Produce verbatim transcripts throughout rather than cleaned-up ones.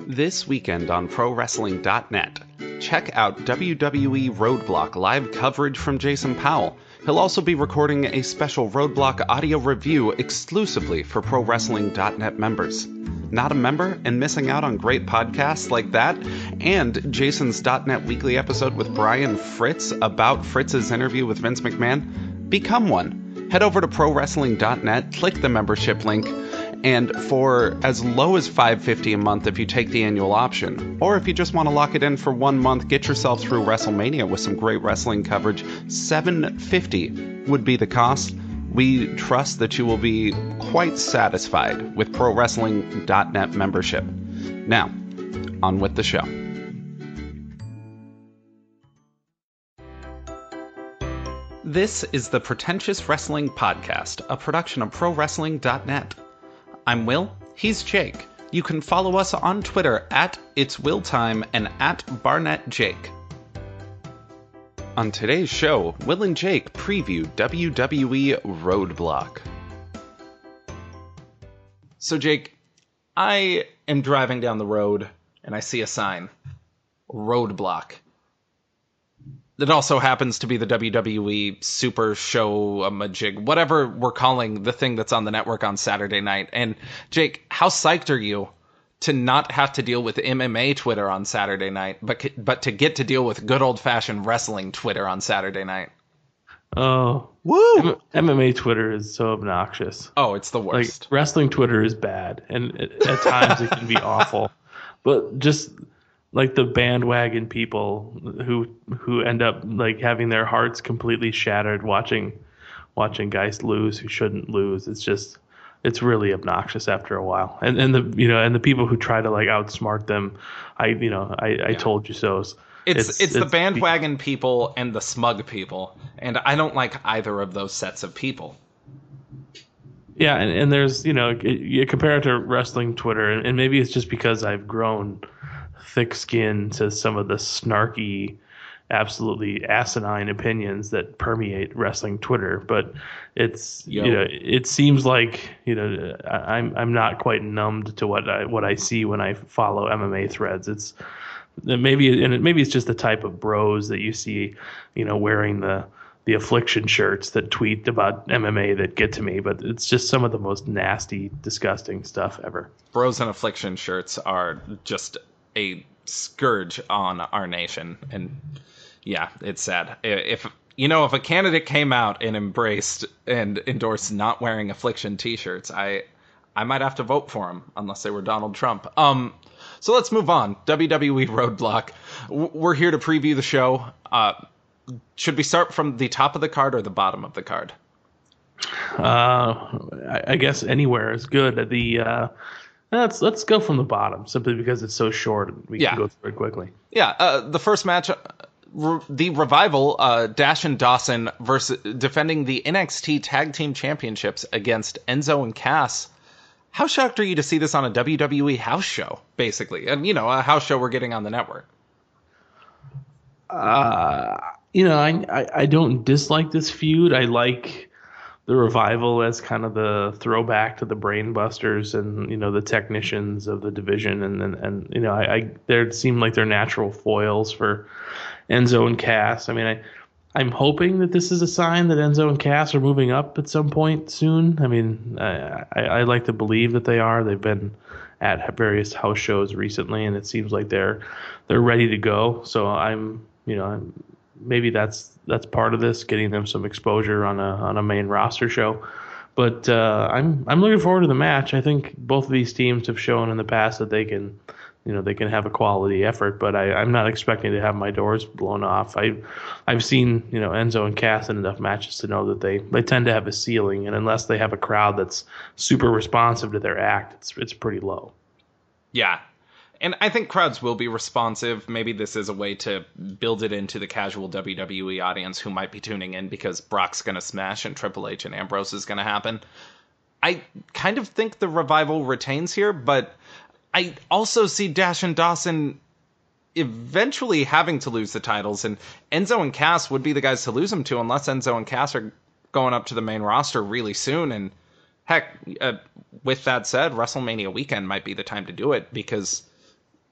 This weekend on Pro Wrestling dot net, check out W W E Roadblock live coverage from Jason Powell. He'll also be recording a special Roadblock audio review exclusively for Pro Wrestling dot net members. Not a member and missing out on great podcasts like that and Jason's .net weekly episode with Brian Fritz about Fritz's interview with Vince McMahon? Become one. Head over to Pro Wrestling dot net, click the membership link, and for as low as five dollars and fifty cents a month if you take the annual option, or if you just want to lock it in for one month, get yourself through WrestleMania with some great wrestling coverage, seven dollars and fifty cents would be the cost. We trust that you will be quite satisfied with Pro Wrestling dot net membership. Now, on with the show. This is the Pretentious Wrestling Podcast, a production of Pro Wrestling dot net. I'm Will, he's Jake. You can follow us on Twitter at It's Will Time and at Barnett Jake. On today's show, Will and Jake preview W W E Roadblock. So Jake, I am driving down the road and I see a sign, Roadblock. That also happens to be the W W E Super Show a Majig, whatever we're calling the thing that's on the network on Saturday night. And Jake, how psyched are you to not have to deal with M M A Twitter on Saturday night, but but to get to deal with good old-fashioned wrestling Twitter on Saturday night? Oh, woo! M M A Twitter is so obnoxious. Oh, it's the worst. Like, wrestling Twitter is bad, and it, at times it can be awful. But just like the bandwagon people who who end up like having their hearts completely shattered watching watching guys lose who shouldn't lose. It's just it's really obnoxious after a while. And and the you know and the people who try to like outsmart them, I you know I, I yeah. told you so. It's it's, it's, it's the bandwagon be- people and the smug people, and I don't like either of those sets of people. Yeah, and, and there's you know you compare it to wrestling Twitter, and, and maybe it's just because I've grown thick skin to some of the snarky, absolutely asinine opinions that permeate wrestling Twitter. But it's Yo. you know it seems like you know I'm I'm not quite numbed to what I what I see when I follow M M A threads. It's maybe and it, maybe it's just the type of bros that you see, you know, wearing the the affliction shirts that tweet about M M A that get to me. But it's just some of the most nasty, disgusting stuff ever. Bros and affliction shirts are just a scourge on our nation, and yeah, it's sad. If you know, if a candidate came out and embraced and endorsed not wearing affliction t-shirts, I I might have to vote for him unless they were Donald Trump. Um, so let's move on. W W E Roadblock. We're here to preview the show. Uh, should we start from the top of the card or the bottom of the card? Uh, I, I guess anywhere is good. The uh, Let's let's go from the bottom, simply because it's so short and we yeah. can go through it quickly. Yeah, uh, the first match, uh, re- the Revival, uh, Dash and Dawson versus defending the N X T Tag Team Championships against Enzo and Cass. How shocked are you to see this on a W W E house show, basically? And, you know, a house show we're getting on the network. Uh, you know, I, I, I don't dislike this feud. I like the Revival as kind of the throwback to the Brainbusters and, you know, the technicians of the division. And, and, and you know, I, I they seem like they're natural foils for Enzo and Cass. I mean, I, I'm hoping that this is a sign that Enzo and Cass are moving up at some point soon. I mean, I, I, I like to believe that they are. They've been at various house shows recently, and it seems like they're they're ready to go. So I'm, you know, I'm, maybe that's that's part of this, getting them some exposure on a on a main roster show. But uh, I'm I'm looking forward to the match. I think both of these teams have shown in the past that they can, you know, they can have a quality effort. But I, I'm not expecting to have my doors blown off. I I've seen, you know, Enzo and Cass in enough matches to know that they, they tend to have a ceiling, and unless they have a crowd that's super responsive to their act, it's it's pretty low. Yeah. And I think crowds will be responsive. Maybe this is a way to build it into the casual W W E audience who might be tuning in because Brock's going to smash and Triple H and Ambrose is going to happen. I kind of think the Revival retains here, but I also see Dash and Dawson eventually having to lose the titles, and Enzo and Cass would be the guys to lose them to unless Enzo and Cass are going up to the main roster really soon. And heck, uh, with that said, WrestleMania weekend might be the time to do it because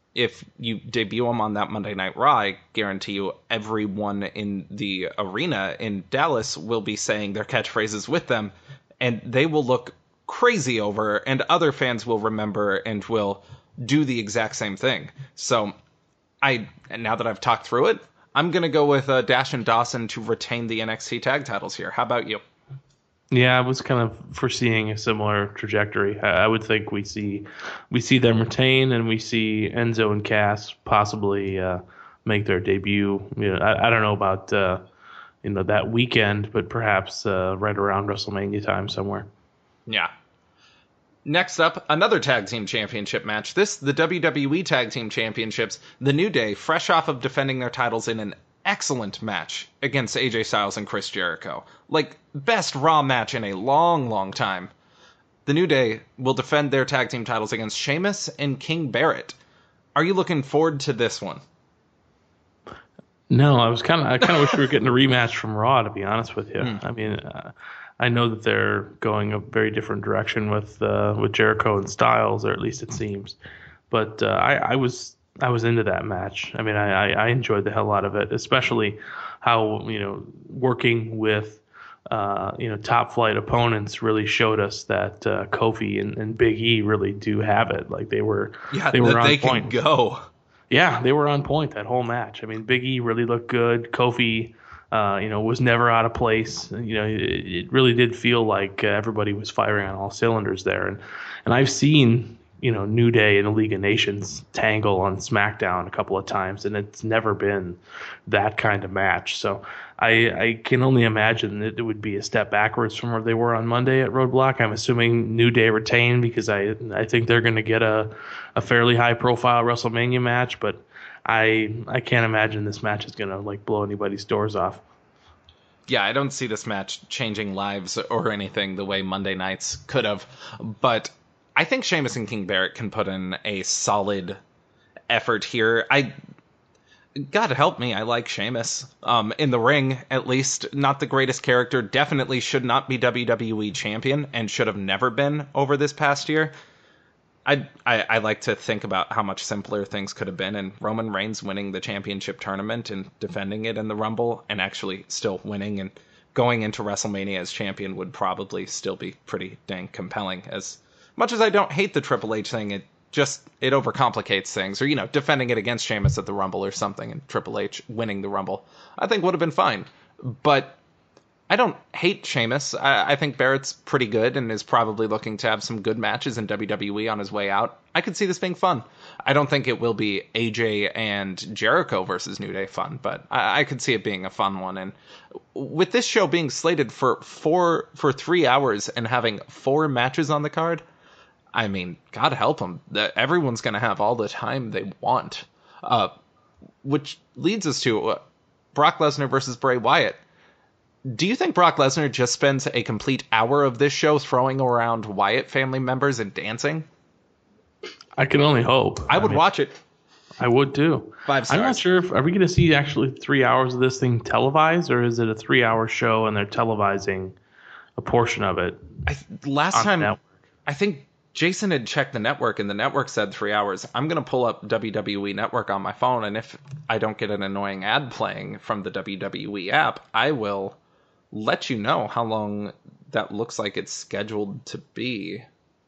if you debut them on that Monday Night Raw, I guarantee you everyone in the arena in Dallas will be saying their catchphrases with them, and they will look crazy over, and other fans will remember and will do the exact same thing. So I, now that I've talked through it, I'm going to go with uh, Dash and Dawson to retain the N X T tag titles here. How about you? Yeah, I was kind of foreseeing a similar trajectory. I, I would think we see we see them retain, and we see Enzo and Cass possibly uh, make their debut. You know, I, I don't know about uh, you know that weekend, but perhaps uh, right around WrestleMania time somewhere. Yeah. Next up, another tag team championship match. This, the W W E Tag Team Championships. The New Day, fresh off of defending their titles in an excellent match against A J Styles and Chris Jericho. Like, best Raw match in a long, long time. The New Day will defend their tag team titles against Sheamus and King Barrett. Are you looking forward to this one? No, I was kind of I kind of wish we were getting a rematch from Raw, to be honest with you. Mm. I mean, uh, I know that they're going a very different direction with uh, with Jericho and Styles, or at least it seems. But uh, I, I was I was into that match. I mean, I, I enjoyed the hell out of it, especially how, you know, working with uh, you know top flight opponents really showed us that uh, Kofi and, and Big E really do have it. Like they were yeah, they were on they point. Can go. Yeah, they were on point that whole match. I mean, Big E really looked good. Kofi, uh, you know, was never out of place. You know, it, it really did feel like uh, everybody was firing on all cylinders there. And and I've seen, you know, New Day and the League of Nations tangle on SmackDown a couple of times, and it's never been that kind of match. So I, I can only imagine that it would be a step backwards from where they were on Monday at Roadblock. I'm assuming New Day retain because I I think they're going to get a, a fairly high profile WrestleMania match, but I I can't imagine this match is going to like blow anybody's doors off. Yeah, I don't see this match changing lives or anything the way Monday nights could have, but I think Sheamus and King Barrett can put in a solid effort here. I, God help me, I like Sheamus. Um, in the ring, at least, not the greatest character. Definitely should not be W W E champion and should have never been over this past year. I, I I like to think about how much simpler things could have been, and Roman Reigns winning the championship tournament and defending it in the Rumble and actually still winning and going into WrestleMania as champion would probably still be pretty dang compelling. As much as I don't hate the Triple H thing, it just, it overcomplicates things. Or, you know, defending it against Sheamus at the Rumble or something and Triple H winning the Rumble, I think would have been fine. But I don't hate Sheamus. I, I think Barrett's pretty good and is probably looking to have some good matches in W W E on his way out. I could see this being fun. I don't think it will be A J and Jericho versus New Day fun, but I, I could see it being a fun one. And with this show being slated for four for three hours and having four matches on the card, I mean, God help them. Everyone's going to have all the time they want. Uh, which leads us to uh, Brock Lesnar versus Bray Wyatt. Do you think Brock Lesnar just spends a complete hour of this show throwing around Wyatt family members and dancing? I can only hope. I would I mean, watch it. I would too. Five stars. I'm not sure if, are we going to see actually three hours of this thing televised, or is it a three hour show and they're televising a portion of it? I, last time, I think Jason had checked the network and the network said three hours. I'm going to pull up W W E Network on my phone, and if I don't get an annoying ad playing from the W W E app, I will let you know how long that looks like it's scheduled to be.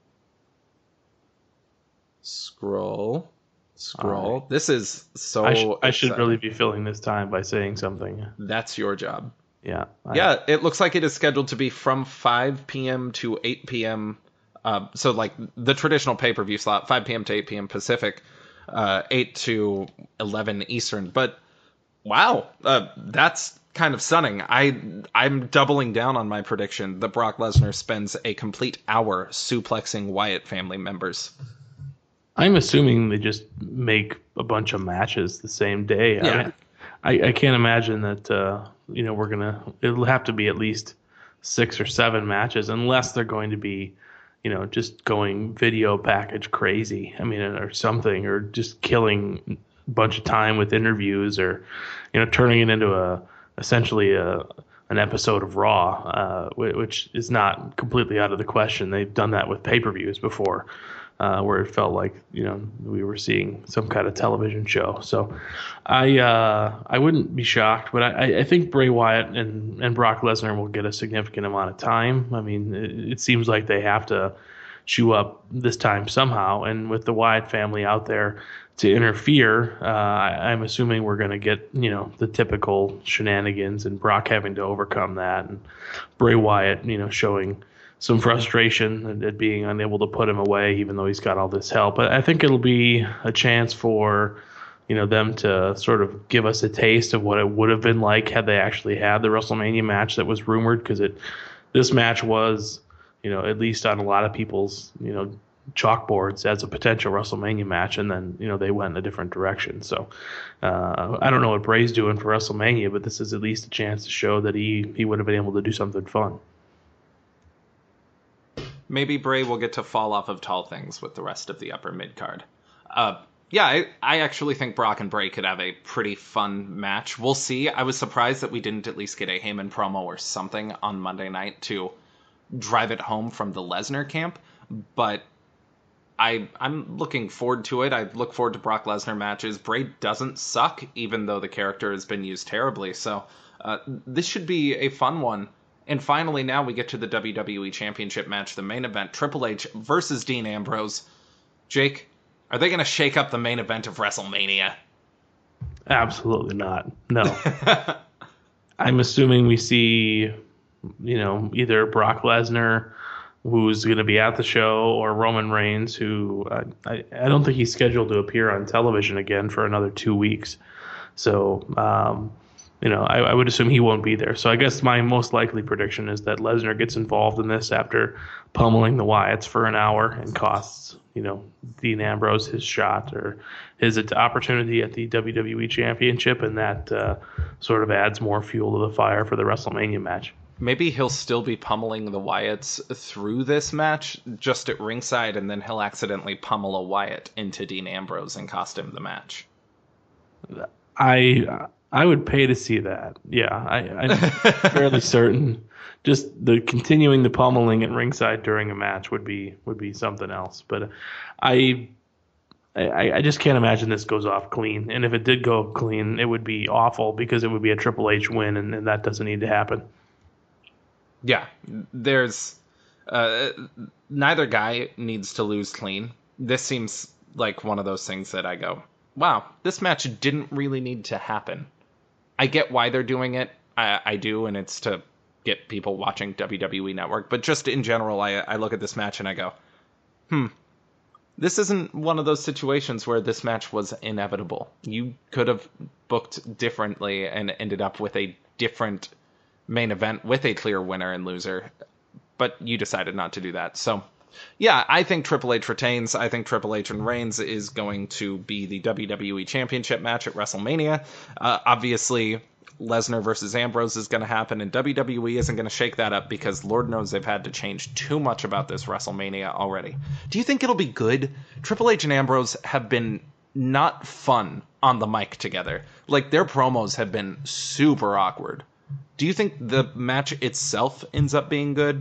Scroll. Scroll. Right. This is so I, sh- I should really be filling this time by saying something. That's your job. Yeah. I, yeah, it looks like it is scheduled to be from five p.m. to eight p.m. Uh, so like the traditional pay-per-view slot, five p.m. to eight p.m. Pacific, uh, eight to eleven Eastern. But wow, uh, that's kind of stunning. I, I'm doubling down on my prediction that Brock Lesnar spends a complete hour suplexing Wyatt family members. I'm assuming they just make a bunch of matches the same day. Yeah. I, mean, I, I can't imagine that, uh, you know, we're going to, it'll have to be at least six or seven matches unless they're going to be, you know, just going video package crazy. I mean, or something, or just killing a bunch of time with interviews, or, you know, turning it into a, essentially a, an episode of Raw, uh, which is not completely out of the question. They've done that with pay-per-views before. uh, where it felt like, you know, we were seeing some kind of television show. So I uh, I wouldn't be shocked, but I, I think Bray Wyatt and, and Brock Lesnar will get a significant amount of time. I mean, it, it seems like they have to chew up this time somehow, and with the Wyatt family out there to interfere, uh, I, I'm assuming we're going to get, you know, the typical shenanigans and Brock having to overcome that, and Bray Wyatt, you know, showing some frustration at being unable to put him away, even though he's got all this help. But I think it'll be a chance for, you know, them to sort of give us a taste of what it would have been like had they actually had the WrestleMania match that was rumored, because it this match was, you know, at least on a lot of people's, you know, chalkboards as a potential WrestleMania match, and then, you know, they went in a different direction. So uh, I don't know what Bray's doing for WrestleMania, but this is at least a chance to show that he he would have been able to do something fun. Maybe Bray will get to fall off of tall things with the rest of the upper mid card. Uh, yeah, I, I actually think Brock and Bray could have a pretty fun match. We'll see. I was surprised that we didn't at least get a Heyman promo or something on Monday night to drive it home from the Lesnar camp, but I, I'm looking forward to it. I look forward to Brock Lesnar matches. Bray doesn't suck, even though the character has been used terribly, so uh, this should be a fun one. And finally, now we get to the W W E Championship match, the main event, Triple H versus Dean Ambrose. Jake, are they going to shake up the main event of WrestleMania? Absolutely not. No. I'm assuming we see, you know, either Brock Lesnar, who's going to be at the show, or Roman Reigns, who uh, I, I don't think he's scheduled to appear on television again for another two weeks. So, um, you know, I, I would assume he won't be there. So I guess my most likely prediction is that Lesnar gets involved in this after pummeling the Wyatts for an hour and costs, you know, Dean Ambrose his shot or his opportunity at the W W E Championship, and that uh, sort of adds more fuel to the fire for the WrestleMania match. Maybe he'll still be pummeling the Wyatts through this match, just at ringside, and then he'll accidentally pummel a Wyatt into Dean Ambrose and cost him the match. I I would pay to see that. Yeah, I, I'm fairly certain. Just the continuing the pummeling at ringside during a match would be would be something else. But I, I I just can't imagine this goes off clean. And if it did go clean, it would be awful, because it would be a Triple H win, and, and that doesn't need to happen. Yeah, there's uh, neither guy needs to lose clean. This seems like one of those things that I go, wow, this match didn't really need to happen. I get why they're doing it. I, I do, and it's to get people watching W W E Network. But just in general, I, I look at this match and I go, hmm, this isn't one of those situations where this match was inevitable. You could have booked differently and ended up with a different main event with a clear winner and loser, but you decided not to do that. So, yeah, I think Triple H retains. I think Triple H and Reigns is going to be the W W E Championship match at WrestleMania. Uh, obviously, Lesnar versus Ambrose is going to happen, and W W E isn't going to shake that up, because Lord knows they've had to change too much about this WrestleMania already. Do you think it'll be good? Triple H and Ambrose have been not fun on the mic together. Like, their promos have been super awkward. Do you think the match itself ends up being good?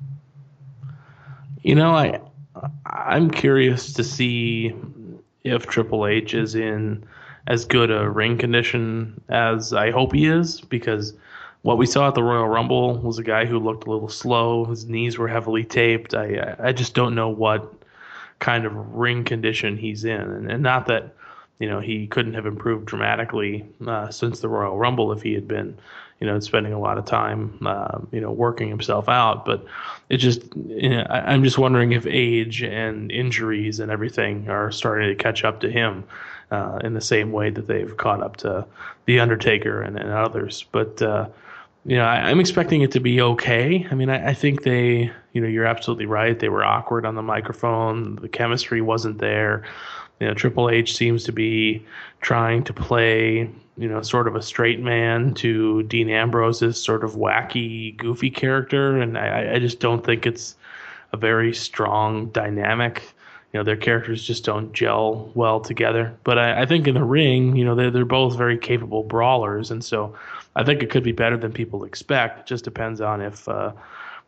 You know, I, I'm curious to see if Triple H is in as good a ring condition as I hope he is, because what we saw at the Royal Rumble was a guy who looked a little slow. His knees were heavily taped. I, I just don't know what kind of ring condition he's in. And, and not that, you know, he couldn't have improved dramatically uh, since the Royal Rumble if he had been, you know, spending a lot of time, uh, you know, working himself out. But it just, you know, I, I'm just wondering if age and injuries and everything are starting to catch up to him uh, in the same way that they've caught up to The Undertaker and, and others. But, uh, you know, I, I'm expecting it to be okay. I mean, I, I think they, you know, you're absolutely right. They were awkward on the microphone. The chemistry wasn't there. You know, Triple H seems to be trying to play, you know, sort of a straight man to Dean Ambrose's sort of wacky, goofy character, and I, I just don't think it's a very strong dynamic. You know, their characters just don't gel well together. But I, I think in the ring, you know, they're, they're both very capable brawlers, and so I think it could be better than people expect. It just depends on if, uh,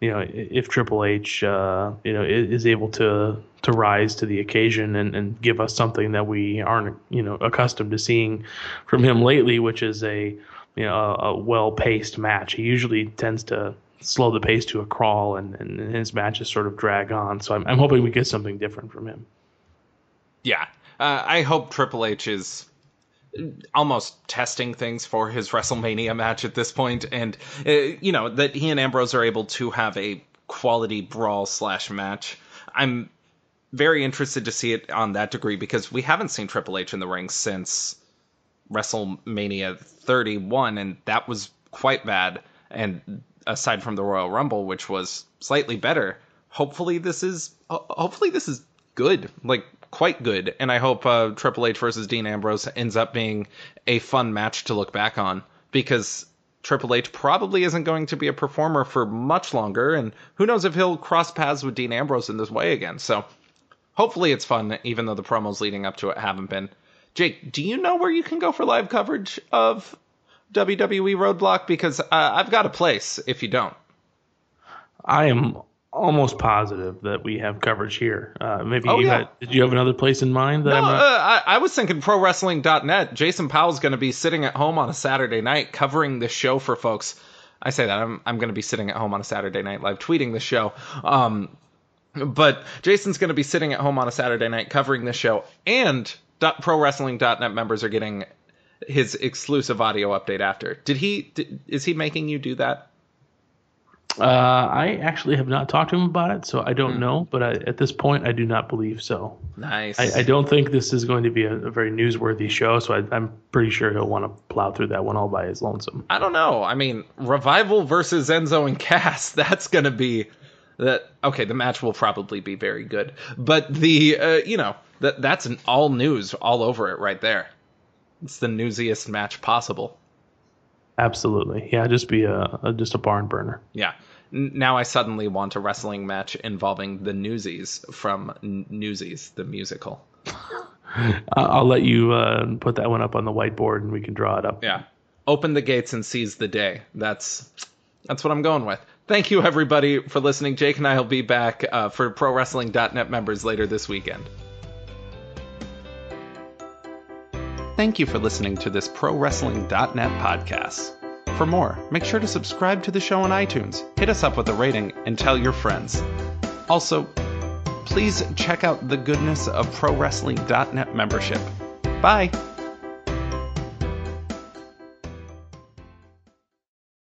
you know, if Triple H, uh, you know, is able to to rise to the occasion and, and give us something that we aren't, you know, accustomed to seeing from him lately, which is a, you know, a, a well-paced match. He usually tends to slow the pace to a crawl, and, and his matches sort of drag on. So I'm, I'm hoping we get something different from him. Yeah, uh, I hope Triple H is almost testing things for his WrestleMania match at this point, and uh, you know, that he and Ambrose are able to have a quality brawl slash match. I'm very interested to see it on that degree, because we haven't seen Triple H in the ring since WrestleMania thirty-one, and that was quite bad. And aside from the Royal Rumble, which was slightly better, hopefully this is hopefully this is good, like quite good. And I hope uh, Triple H versus Dean Ambrose ends up being a fun match to look back on, because Triple H probably isn't going to be a performer for much longer, and who knows if he'll cross paths with Dean Ambrose in this way again. So hopefully it's fun, even though the promos leading up to it haven't been. Jake, do you know where you can go for live coverage of W W E Roadblock? Because uh, I've got a place if you don't. I am almost positive that we have coverage here. Uh, maybe oh, you yeah. had, did you have another place in mind? That no, I'm not... uh, I, I was thinking Pro Wrestling dot net. Jason Powell's going to be sitting at home on a Saturday night covering this show for folks. I say that. I'm, I'm going to be sitting at home on a Saturday night live tweeting the show. Um, but Jason's going to be sitting at home on a Saturday night covering this show, and Pro Wrestling dot net members are getting his exclusive audio update after. Did he? Did, is he making you do that? Uh, I actually have not talked to him about it, so I don't mm. know. But I, at this point, I do not believe so. Nice. I, I don't think this is going to be a, a very newsworthy show, so I, I'm pretty sure he'll want to plow through that one all by his lonesome. I don't know. I mean, Revival versus Enzo and Cass, that's going to be... that. Okay, the match will probably be very good. But the, uh, you know, that that's an all news all over it right there. It's the newsiest match possible. Absolutely. Yeah, just be a, a just a barn burner. Yeah. N- now I suddenly want a wrestling match involving the Newsies from N- Newsies, the musical. I'll let you uh, put that one up on the whiteboard and we can draw it up. Yeah. Open the gates and seize the day. That's that's what I'm going with. Thank you, everybody, for listening. Jake and I will be back uh, for Pro Wrestling dot net members later this weekend. Thank you for listening to this Pro Wrestling dot net podcast. For more, make sure to subscribe to the show on iTunes, hit us up with a rating, and tell your friends. Also, please check out the goodness of Pro Wrestling dot net membership. Bye!